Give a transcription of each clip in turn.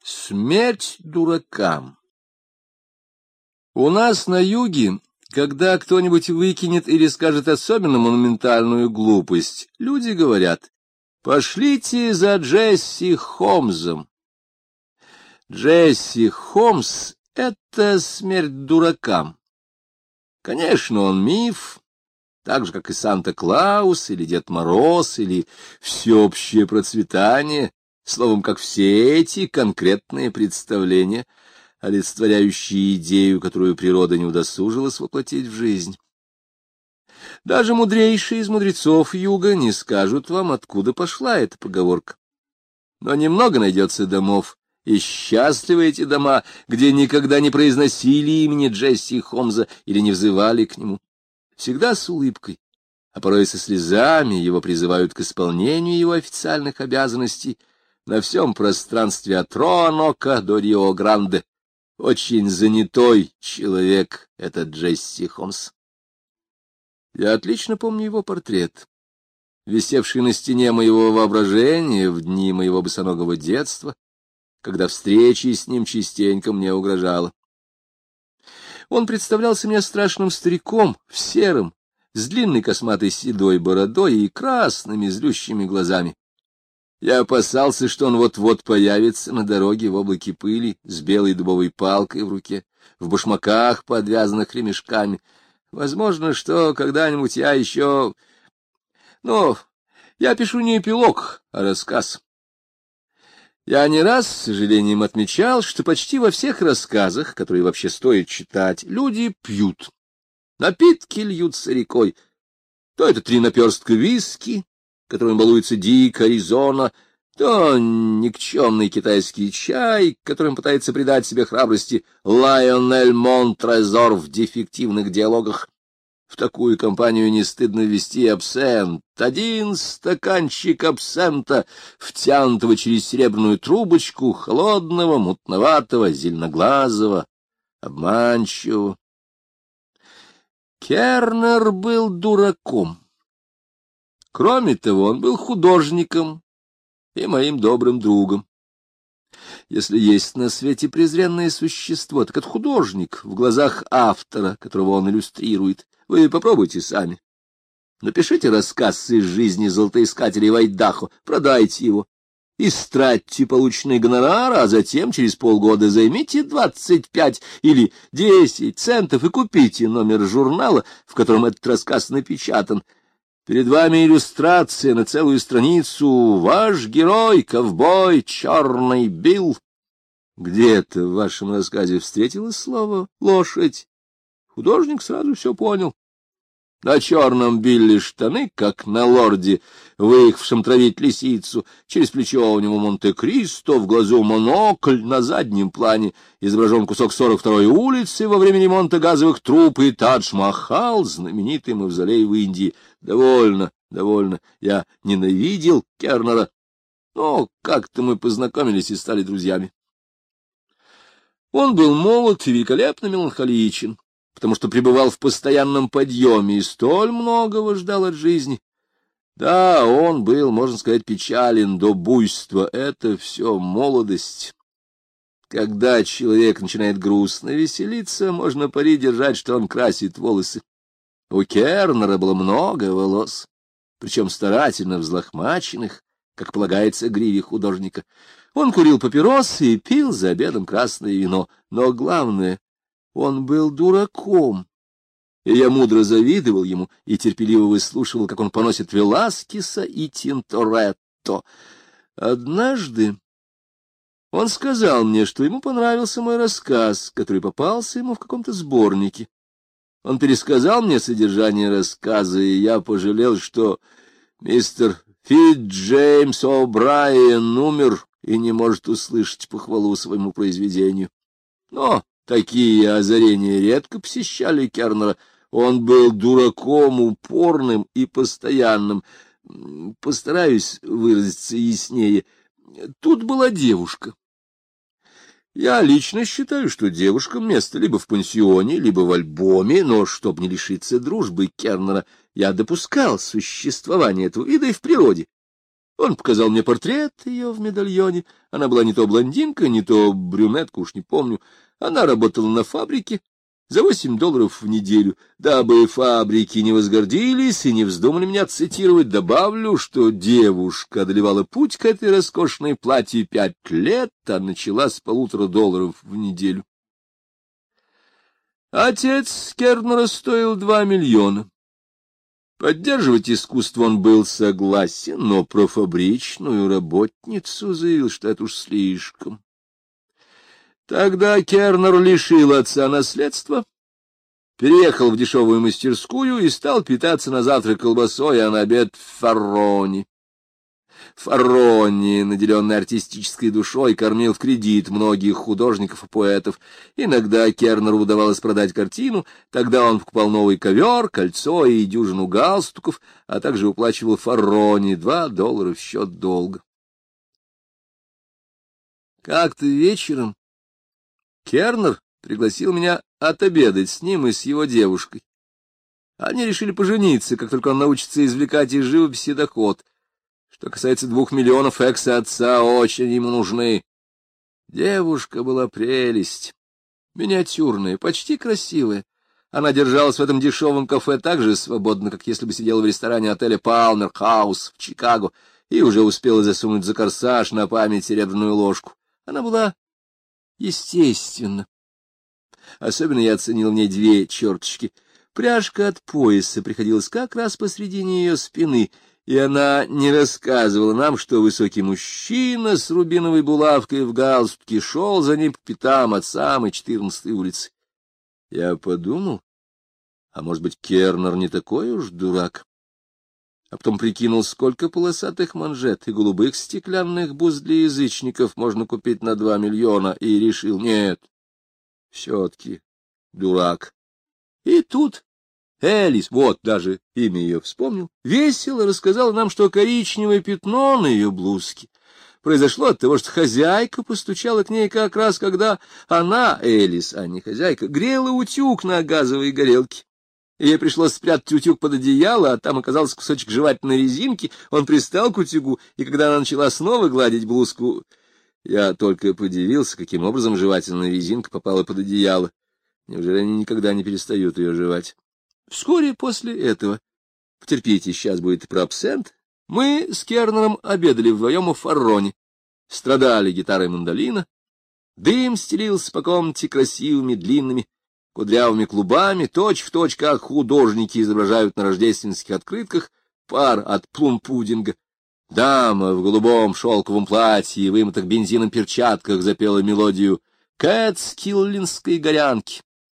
Смерть дуракам. У нас на юге, когда кто-нибудь выкинет или скажет особенно монументальную глупость, люди говорят: «Пошлите за Джесси Холмсом». Джесси Холмс — это смерть дуракам. Конечно, он миф, так же, как и Санта-Клаус, или Дед Мороз, или всеобщее процветание, словом, как все эти конкретные представления, олицетворяющие идею, которую природа не удосужилась воплотить в жизнь. Даже мудрейшие из мудрецов юга не скажут вам, откуда пошла эта поговорка. Но немного найдется домов, и счастливы эти дома, где никогда не произносили имени Джесси Холмса или не взывали к нему. Всегда с улыбкой, а порой со слезами его призывают к исполнению его официальных обязанностей на всем пространстве от Роанока до Рио-Гранде. Очень занятой человек этот Джесси Холмс. Я отлично помню его портрет, висевший на стене моего воображения в дни моего босоногого детства, когда встреча с ним частенько мне угрожала. Он представлялся мне страшным стариком в сером, с длинной косматой седой бородой и красными злющими глазами. Я опасался, что он вот-вот появится на дороге в облаке пыли с белой дубовой палкой в руке, в башмаках, подвязанных ремешками. Возможно, что когда-нибудь я еще... Но я пишу не эпилог, а рассказ. Я не раз с сожалением отмечал, что почти во всех рассказах, которые вообще стоит читать, люди пьют. Напитки льются рекой. То это 3 наперстка виски, которым балуется Дик Аризона, то никчемный китайский чай, которым пытается придать себе храбрости Лайонель Монтрезор в дефективных диалогах. В такую компанию не стыдно ввести абсент. 1 стаканчик абсента, втянутого через серебряную трубочку, холодного, мутноватого, зеленоглазого, обманчивого. Кернер был дураком. Кроме того, он был художником и моим добрым другом. Если есть на свете презренное существо, так это художник в глазах автора, которого он иллюстрирует. Вы попробуйте сами. Напишите рассказ из жизни золотоискателей в Айдахо, продайте его, истратьте полученный гонорар, а затем через полгода займите 25 или 10 центов и купите номер журнала, в котором этот рассказ напечатан. Перед вами иллюстрация на целую страницу. Ваш герой, ковбой, Черный Билл. Где-то в вашем рассказе встретилось слово «лошадь». Художник сразу все понял. На Черном Билле штаны, как на лорде, выехавшем травить лисицу. Через плечо у него Монте-Кристо, в глазу монокль, на заднем плане изображен кусок 42-й улицы во время ремонта газовых труб и Тадж-Махал, знаменитый мавзолей в Индии. Довольно, довольно. Я ненавидел Кернера, но как-то мы познакомились и стали друзьями. Он был молод и великолепно меланхоличен, потому что пребывал в постоянном подъеме и столь многого ждал от жизни. Да, он был, можно сказать, печален до буйства. Это все молодость. Когда человек начинает грустно веселиться, можно пари держать, что он красит волосы. У Кернера было много волос, причем старательно взлохмаченных, как полагается гриве художника. Он курил папиросы и пил за обедом красное вино. Но главное, он был дураком, и я мудро завидовал ему и терпеливо выслушивал, как он поносит Веласкеса и Тинторетто. Однажды он сказал мне, что ему понравился мой рассказ, который попался ему в каком-то сборнике. Он пересказал мне содержание рассказа, и я пожалел, что мистер Фитц-Джеймс О'Брайен умер и не может услышать похвалу своему произведению. Но такие озарения редко посещали Кернера. Он был дураком, упорным и постоянным. Постараюсь выразиться яснее. Тут была девушка. Я лично считаю, что девушкам место либо в пансионе, либо в альбоме, но, чтобы не лишиться дружбы Кернера, я допускал существование этого вида и в природе. Он показал мне портрет ее в медальоне. Она была не то блондинка, не то брюнетка, уж не помню. Она работала на фабрике за $8 в неделю. Дабы фабрики не возгордились и не вздумали меня цитировать, добавлю, что девушка одолевала путь к этой роскошной платье 5 лет, а начала с $1,5 в неделю. Отец Кернера стоил 2 миллиона. Поддерживать искусство он был согласен, но про фабричную работницу заявил, что это уж слишком. Тогда Кернер лишил отца наследства, переехал в дешевую мастерскую и стал питаться на завтрак колбасой, а на обед фаррони. Фаррони, наделенный артистической душой, кормил в кредит многих художников и поэтов. Иногда Кернеру удавалось продать картину, тогда он покупал новый ковер, кольцо и дюжину галстуков, а также уплачивал Фаррони $2 в счет долга. Как-то вечером Кернер пригласил меня отобедать с ним и с его девушкой. Они решили пожениться, как только он научится извлекать из живописи доход. Что касается 2 миллионов экс-отца, очень ему нужны. Девушка была прелесть, миниатюрная, почти красивая. Она держалась в этом дешевом кафе так же свободно, как если бы сидела в ресторане отеля «Палмер Хаус» в Чикаго и уже успела засунуть за корсаж на память серебряную ложку. Она была естественна. Особенно я оценил в ней 2 черточки. Пряжка от пояса приходилась как раз посредине ее спины, и она не рассказывала нам, что высокий мужчина с рубиновой булавкой в галстуке шел за ним по пятам от самой 14-й улицы. Я подумал, а может быть, Кернер не такой уж дурак? А потом прикинул, сколько полосатых манжет и голубых стеклянных бус для язычников можно купить на 2 миллиона, и решил, нет, все-таки дурак. И тут Элис, вот даже имя ее вспомнил, весело рассказала нам, что коричневое пятно на ее блузке произошло от того, что хозяйка постучала к ней как раз, когда она, Элис, а не хозяйка, грела утюг на газовой горелке. Ей пришлось спрятать утюг под одеяло, а там оказался кусочек жевательной резинки. Он пристал к утюгу, и когда она начала снова гладить блузку, я только подивился, каким образом жевательная резинка попала под одеяло. Неужели они никогда не перестают ее жевать? Вскоре после этого, потерпите, сейчас будет про абсент, мы с Кернером обедали вдвоем у Фаррони, страдали гитарой мандолина, дым стелился по комнате красивыми длинными кудрявыми клубами, точь-в-точь, как художники изображают на рождественских открытках пар от плум-пудинга. Дама в голубом шелковом платье и вымытых бензином перчатках запела мелодию кэтскиллинской горянки.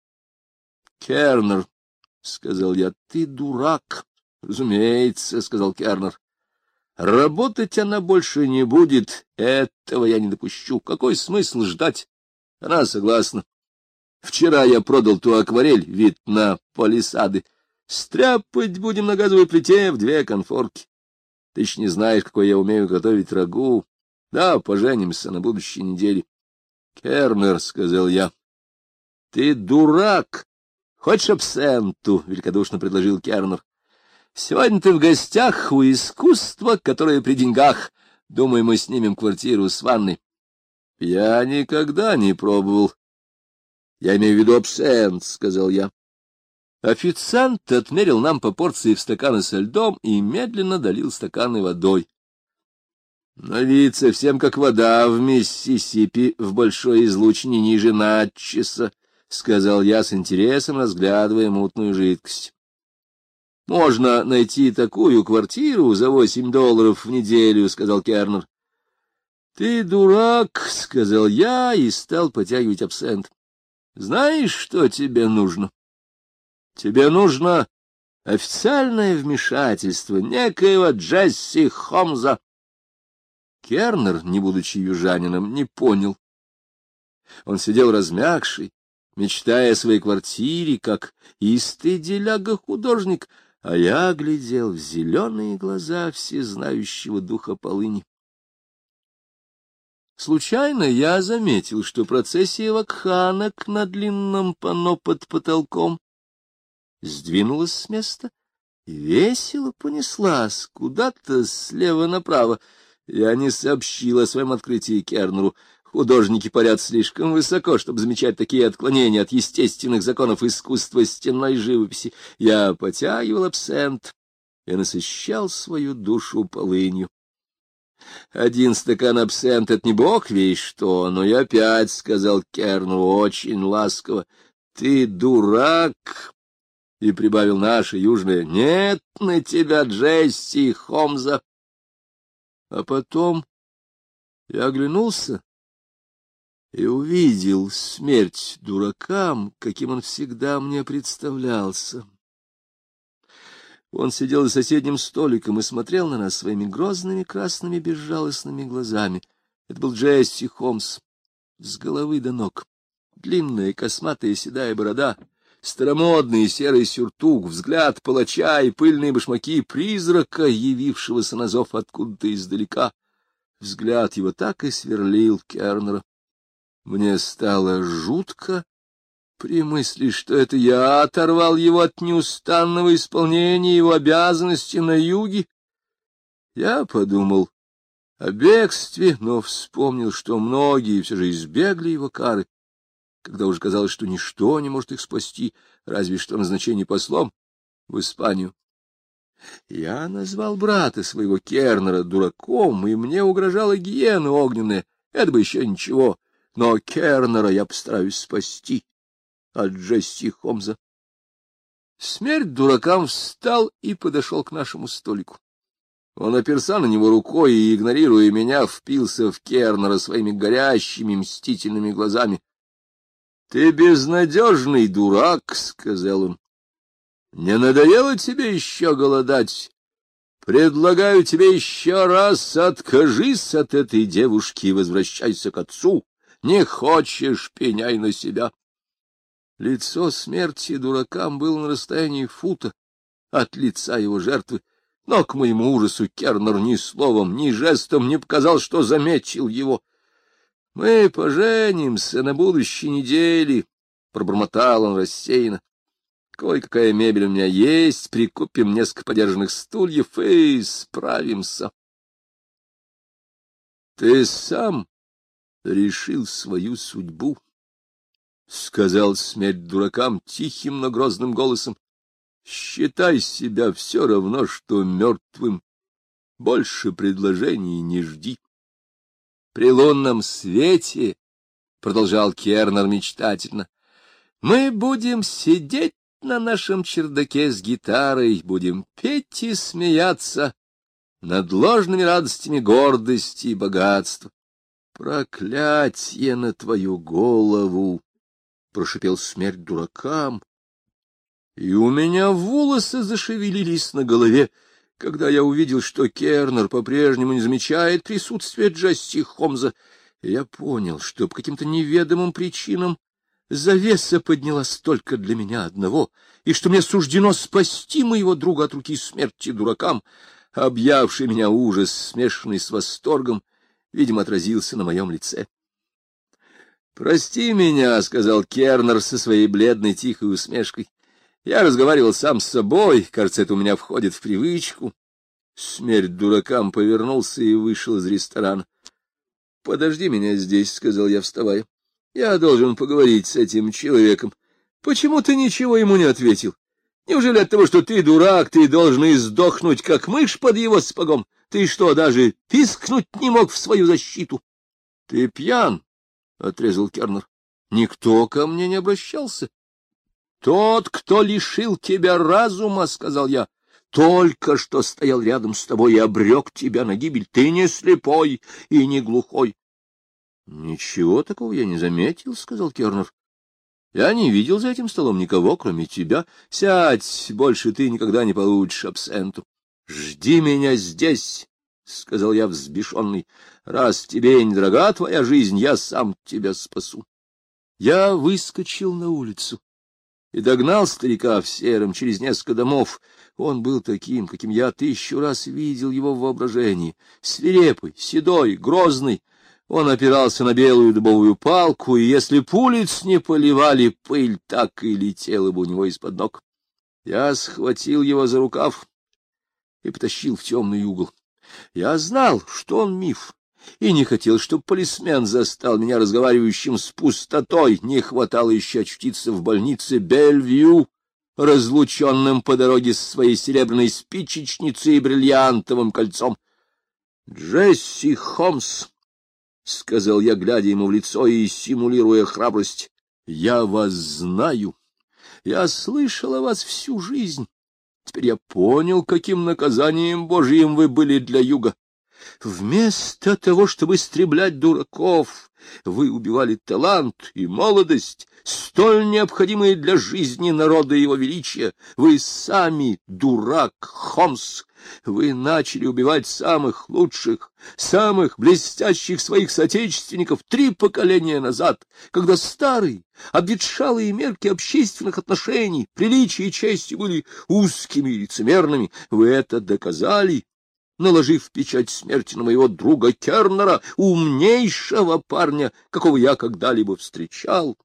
«Кернер», — сказал я, — «ты дурак». «Разумеется», — сказал Кернер. «Работать она больше не будет. Этого я не допущу. Какой смысл ждать? Она согласна. Вчера я продал ту акварель, вид на палисады. Стряпать будем на газовой плите в 2 конфорки. Ты еще не знаешь, какой я умею готовить рагу. Да, поженимся на будущей неделе». «Кернер», — сказал я, — «ты дурак. Хочешь абсенту?» — великодушно предложил Кернер. «Сегодня ты в гостях у искусства, которое при деньгах. Думаю, мы снимем квартиру с ванной». «Я никогда не пробовал. Я имею в виду абсент», — сказал я. Официант отмерил нам по порции в стаканы со льдом и медленно долил стаканы водой. «На вид совсем как вода в Миссисипи в большой излучине ниже Натчеса», — сказал я с интересом, разглядывая мутную жидкость. «Можно найти такую квартиру за $8 в неделю», — сказал Кернер. «Ты дурак», — сказал я и стал потягивать абсент. «Знаешь, что тебе нужно? Тебе нужно официальное вмешательство некоего Джесси Холмза». Кернер, не будучи южанином, не понял. Он сидел размягший, мечтая о своей квартире, как истый деляга-художник, а я глядел в зеленые глаза всезнающего духа полыни. Случайно я заметил, что процессия вакханок на длинном панно под потолком сдвинулась с места и весело понеслась куда-то слева направо. Я не сообщил о своем открытии Кернеру. Художники парят слишком высоко, чтобы замечать такие отклонения от естественных законов искусства стенной живописи. Я потягивал абсент и насыщал свою душу полынью. Один стакан абсента — это не бог весть что, но я опять сказал Кернеру очень ласково: «Ты дурак!» И прибавил наше южное: «Нет на тебя, Джесси Холмза!» А потом я оглянулся и увидел смерть дуракам, каким он всегда мне представлялся. Он сидел за соседним столиком и смотрел на нас своими грозными красными безжалостными глазами. Это был Джесси Холмс, с головы до ног. Длинная косматая седая борода, старомодный серый сюртук, взгляд палача и пыльные башмаки призрака, явившегося на зов откуда-то издалека. Взгляд его так и сверлил Кернера. Мне стало жутко при мысли, что это я оторвал его от неустанного исполнения его обязанностей на юге. Я подумал о бегстве, но вспомнил, что многие все же избегли его кары, когда уже казалось, что ничто не может их спасти, разве что назначение послом в Испанию. Я назвал брата своего Кернера дураком, и мне угрожала гиена огненная. Это бы еще ничего, но Кернера я постараюсь спасти от Джесси Холмза. Смерть дуракам встал и подошел к нашему столику. Он оперся на него рукой и, игнорируя меня, впился в Кернера своими горящими мстительными глазами. — Ты безнадежный дурак, — сказал он. — Не надоело тебе еще голодать? Предлагаю тебе еще раз: откажись от этой девушки и возвращайся к отцу. Не хочешь — пеняй на себя. Лицо смерти дуракам было на расстоянии фута от лица его жертвы, но, к моему ужасу, Кернер ни словом, ни жестом не показал, что заметил его. — Мы поженимся на будущей неделе, — пробормотал он рассеянно. — Кое-какая мебель у меня есть, прикупим несколько подержанных стульев и справимся. — Ты сам решил свою судьбу, — сказал смерть дуракам тихим, но грозным голосом. — Считай себя все равно, что мертвым. Больше предложений не жди. — При лунном свете, — продолжал Кернер мечтательно, — мы будем сидеть на нашем чердаке с гитарой, будем петь и смеяться над ложными радостями гордости и богатства. — Проклятье на твою голову! — прошипел смерть дуракам. И у меня волосы зашевелились на голове, когда я увидел, что Кернер по-прежнему не замечает присутствия Джесси Холмза. И я понял, что по каким-то неведомым причинам завеса поднялась только для меня одного, и что мне суждено спасти моего друга от руки смерти дуракам. Объявший меня ужас, смешанный с восторгом, видимо, отразился на моем лице. — Прости меня, — сказал Кернер со своей бледной тихой усмешкой. — Я разговаривал сам с собой, кажется, это у меня входит в привычку. Смерть дуракам повернулся и вышел из ресторана. — Подожди меня здесь, — сказал я, вставая. — Я должен поговорить с этим человеком. Почему ты ничего ему не ответил? Неужели от того, что ты дурак, ты должен издохнуть, как мышь под его сапогом? Ты что, даже пискнуть не мог в свою защиту? — Ты пьян, — отрезал Кернер. — Никто ко мне не обращался. — Тот, кто лишил тебя разума, — сказал я, — только что стоял рядом с тобой и обрек тебя на гибель. Ты не слепой и не глухой. — Ничего такого я не заметил, — сказал Кернер. — Я не видел за этим столом никого, кроме тебя. Сядь, больше ты никогда не получишь абсенту. — Жди меня здесь, — сказал я взбешенный. — Раз тебе недорога твоя жизнь, я сам тебя спасу. Я выскочил на улицу и догнал старика в сером через несколько домов. Он был таким, каким я 1000 раз видел его в воображении. Свирепый, седой, грозный. Он опирался на белую дубовую палку, и если б улиц не поливали, пыль так и летела бы у него из-под ног. Я схватил его за рукав и потащил в темный угол. Я знал, что он миф, и не хотел, чтобы полисмен застал меня разговаривающим с пустотой. Не хватало еще очутиться в больнице Бельвью, разлученным по дороге со своей серебряной спичечницей и бриллиантовым кольцом. — Джесси Холмс, — сказал я, глядя ему в лицо и симулируя храбрость, — я вас знаю. Я слышал о вас всю жизнь. Теперь я понял, каким наказанием Божьим вы были для Юга. Вместо того, чтобы истреблять дураков, вы убивали талант и молодость, столь необходимые для жизни народа и его величия. Вы сами дурак, Холмс. Вы начали убивать самых лучших, самых блестящих своих соотечественников 3 поколения назад, когда старые, обветшалые мерки общественных отношений, приличия и чести были узкими и лицемерными. Вы это доказали, наложив печать смерти на моего друга Кернера, умнейшего парня, какого я когда-либо встречал.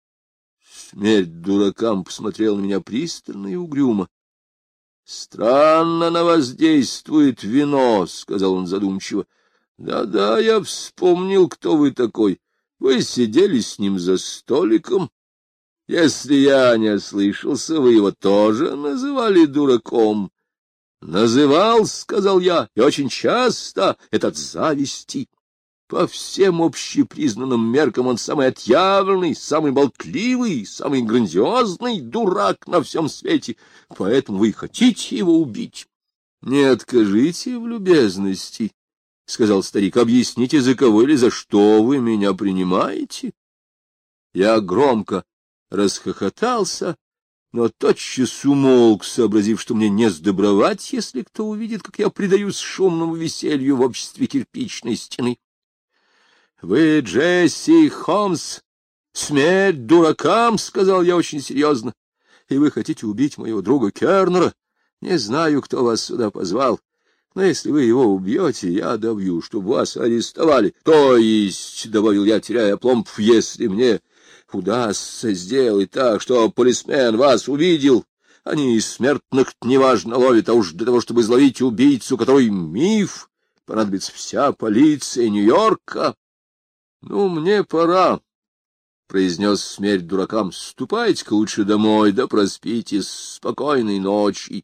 Смерть дуракам посмотрел на меня пристально и угрюмо. — Странно на вас действует вино, — сказал он задумчиво. Да, — я вспомнил, кто вы такой. Вы сидели с ним за столиком. Если я не ослышался, вы его тоже называли дураком. — Называл, — сказал я, — и очень часто, это от зависти. По всем общепризнанным меркам он самый отъявленный, самый болтливый, самый грандиозный дурак на всем свете, поэтому вы хотите его убить. — Не откажите в любезности, — сказал старик, — объясните, за кого или за что вы меня принимаете. Я громко расхохотался, но тотчас умолк, сообразив, что мне не сдобровать, если кто увидит, как я предаюсь шумному веселью в обществе кирпичной стены. — Вы Джесси Холмс, смерть дуракам, — сказал я очень серьезно, — и вы хотите убить моего друга Кернера. Не знаю, кто вас сюда позвал, но если вы его убьете, я добью, чтобы вас арестовали. То есть, — добавил я, теряя опломб, — если мне удастся сделать так, что полисмен вас увидел, они и смертных неважно ловят, а уж для того, чтобы изловить убийцу, который миф, понадобится вся полиция Нью-Йорка. — Ну, мне пора, — произнес смерть дуракам. — Ступайте-ка лучше домой, да проспитесь. Спокойной ночи.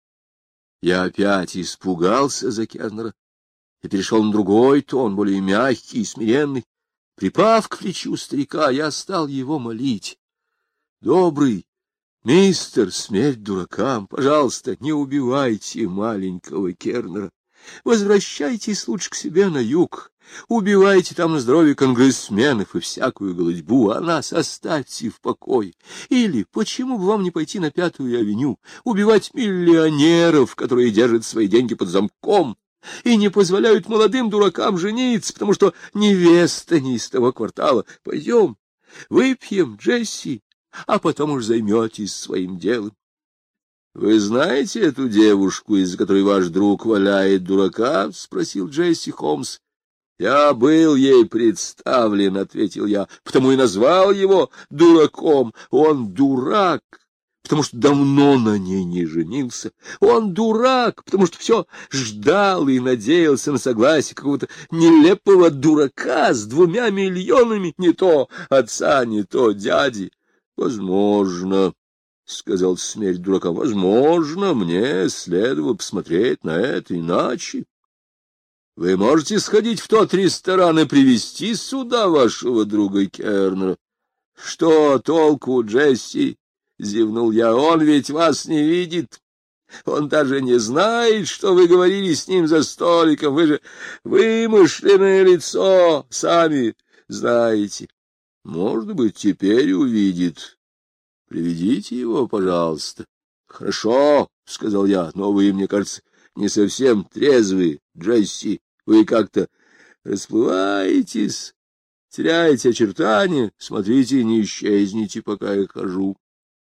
Я опять испугался за Кернера и перешел на другой тон, более мягкий и смиренный. Припав к плечу старика, я стал его молить. — Добрый мистер, смерть дуракам, пожалуйста, не убивайте маленького Кернера. Возвращайтесь лучше к себе на юг. Убивайте там на здоровье конгрессменов и всякую голодьбу, а нас оставьте в покое. Или почему бы вам не пойти на 5-ю авеню, убивать миллионеров, которые держат свои деньги под замком и не позволяют молодым дуракам жениться, потому что невеста не из того квартала. Пойдем, выпьем, Джесси, а потом уж займетесь своим делом. — Вы знаете эту девушку, из-за которой ваш друг валяет дурака? — спросил Джесси Холмс. — Я был ей представлен, — ответил я, — потому и назвал его дураком. Он дурак, потому что давно на ней не женился. Он дурак, потому что все ждал и надеялся на согласие какого-то нелепого дурака с 2 миллионами, не то отца, не то дяди. — Возможно, — сказал смерть дурака, — возможно, мне следовало посмотреть на это иначе. Вы можете сходить в тот ресторан и привезти сюда вашего друга Кернера. — Что толку, Джесси? — зевнул я. — Он ведь вас не видит. Он даже не знает, что вы говорили с ним за столиком. Вы же вымышленное лицо, сами знаете. Может быть, теперь увидит. Приведите его, пожалуйста. — Хорошо, — сказал я, — но вы, мне кажется, не совсем трезвый, Джесси. Вы как-то расплываетесь, теряете очертания. Смотрите, не исчезните, пока я хожу.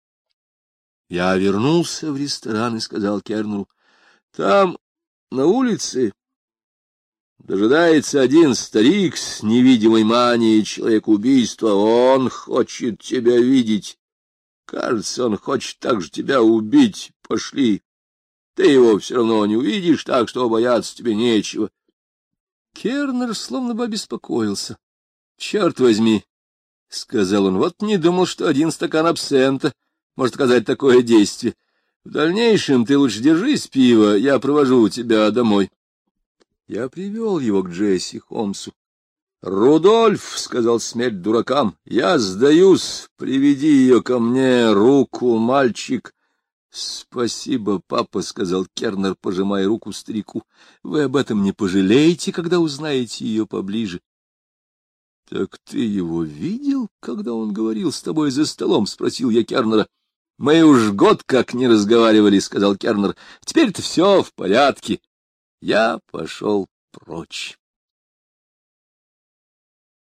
Я вернулся в ресторан и сказал Кернеру: — Там, на улице, дожидается один старик с невидимой манией человека-убийства. Он хочет тебя видеть. Кажется, он хочет так же тебя убить. Пошли. Ты его все равно не увидишь, так что бояться тебе нечего. Кернер словно бы обеспокоился. — Черт возьми, — сказал он, — вот не думал, что один стакан абсента может оказать такое действие. В дальнейшем ты лучше держись пива, я провожу тебя домой. Я привел его к Джесси Холмсу. — Рудольф, — сказал смерть дуракам, — я сдаюсь, приведи ее ко мне, руку, мальчик. — Спасибо, папа, — сказал Кернер, пожимая руку старику. — Вы об этом не пожалеете, когда узнаете ее поближе. — Так ты его видел, когда он говорил с тобой за столом? — спросил я Кернера. — Мы уж год как не разговаривали, — сказал Кернер. — Теперь-то все в порядке. Я пошел прочь.